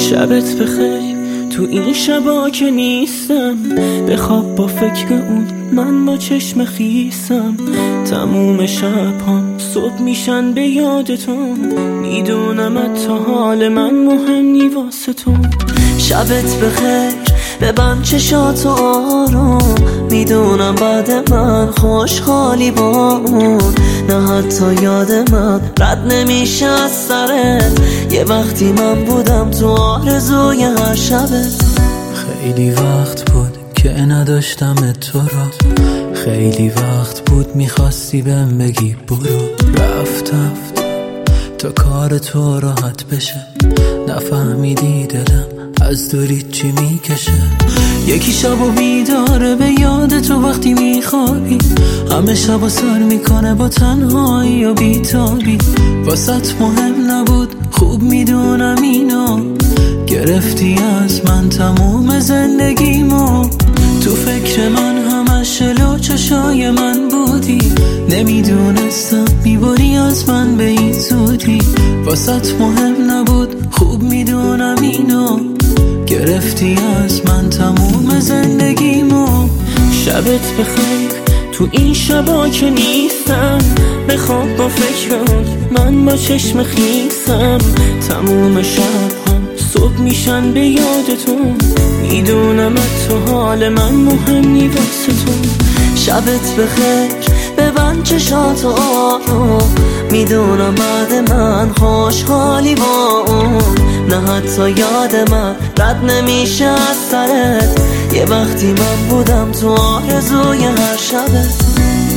شبت بخیر تو این شبا که نیستم، بخواب با فکر اون من با چشم خیسم. تموم شب‌هام صبح میشن به یاد تو، میدونم تا حال من مهم نی واسه تو. شبت بخیر ببند چشاتو آروم، میدونم بعد من خوشحالی با اون، نه حتی یاد من رد نمیشه از سرت. یه وقتی من بودم تو آرزوی هر شبت. خیلی وقت بود که نداشتم تو را، خیلی وقت بود میخواستی بهم بگی برو. رفتم تا کار تو راحت بشه، نفهمیدی دلم از دوری چی میکشه. یکی شبو بیداره به یاد تو وقتی میخوابی، همه شبو سر میکنه با تنهایی و بیتابی. واسط مهم نبود خوب میدونم اینو، گرفتی از من تموم زندگیمو. تو فکر من همش لو چشای من بودی، نمیدونستم میبری از من به این زودی. واسط مهم نبود خوب میدونم اینو، گرفتی از من تموم زندگیمو. شبت بخیر تو این شبا که نیستم، بخواب با فکرت من با چشم خیسم. تموم شب‌هام صبح میشن به یاد تو، میدونم تو حال من مهم نی واسه تو. شبت بخیر ببند چشاتو آروم، میدونم بعد من خوشحالی با اون، نه حتی یاد من رد نمیشه از سرت. یه وقتی من بودم تو آرزوی هر شبت.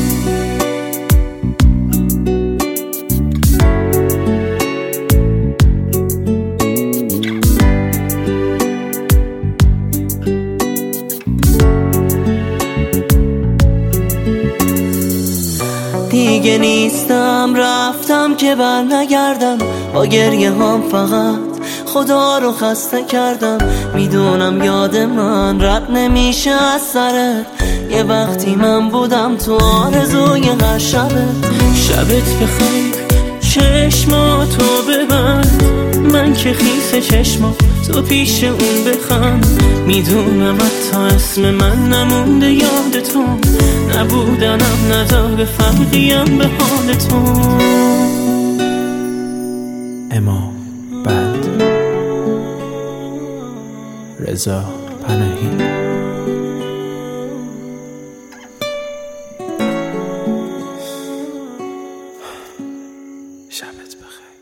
دیگه نیستم رفتم که بر نگردم، با گریه هم فقط خدا رو خسته کردم. میدونم یاد من رد نمیشه از سرت، یه وقتی من بودم تو آرزوی هر شبت. شبت بخیر چشماتو ببند، من که خیس چشماتو پیش اون بخند. میدونم حتی اسم من نمونده یاد تو، نبودنم نداره فرقیم به حال تو. امام بند رضا پناهی. شبت بخیر.